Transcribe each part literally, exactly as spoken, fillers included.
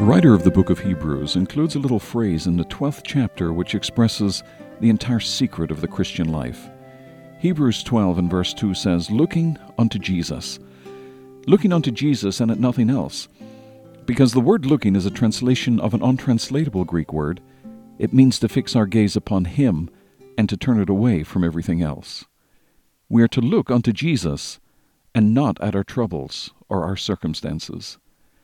The writer of the book of Hebrews includes a little phrase in the twelfth chapter which expresses the entire secret of the Christian life. Hebrews twelve and verse two says, "Looking unto Jesus." Looking unto Jesus and at nothing else. Because the word looking is a translation of an untranslatable Greek word, it means to fix our gaze upon Him and to turn it away from everything else. We are to look unto Jesus and not at our troubles or our circumstances.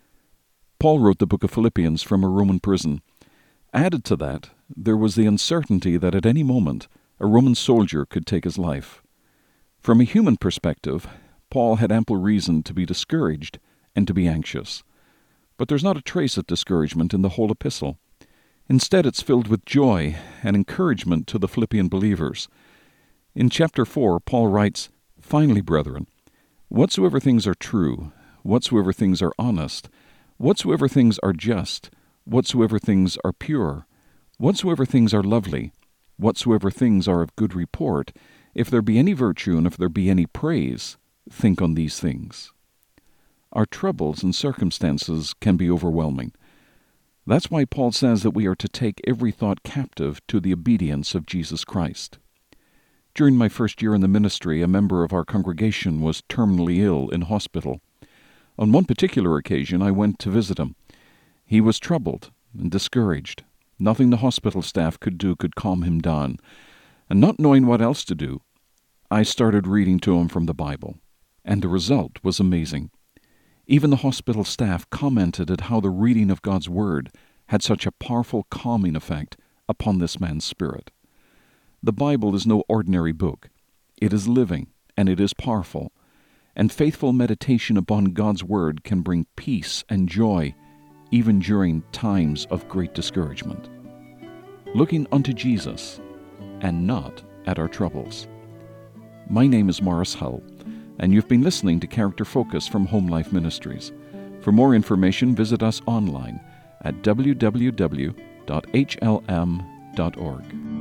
Paul wrote the book of Philippians from a Roman prison. Added to that, there was the uncertainty that at any moment a Roman soldier could take his life. From a human perspective, Paul had ample reason to be discouraged and to be anxious. But there's not a trace of discouragement in the whole epistle. Instead, it's filled with joy and encouragement to the Philippian believers. In chapter four, Paul writes, "Finally, brethren, whatsoever things are true, whatsoever things are honest, whatsoever things are just, whatsoever things are pure, whatsoever things are lovely, whatsoever things are of good report, if there be any virtue and if there be any praise, think on these things." Our troubles and circumstances can be overwhelming. That's why Paul says that we are to take every thought captive to the obedience of Jesus Christ. During my first year in the ministry, a member of our congregation was terminally ill in hospital. On one particular occasion, I went to visit him. He was troubled and discouraged. Nothing the hospital staff could do could calm him down. And not knowing what else to do, I started reading to him from the Bible. And the result was amazing. Even the hospital staff commented at how the reading of God's Word had such a powerful calming effect upon this man's spirit. The Bible is no ordinary book. It is living, and it is powerful. And faithful meditation upon God's Word can bring peace and joy even during times of great discouragement. Looking unto Jesus and not at our troubles. My name is Morris Hull, and you've been listening to Character Focus from Home Life Ministries. For more information, visit us online at w w w dot h l m dot org.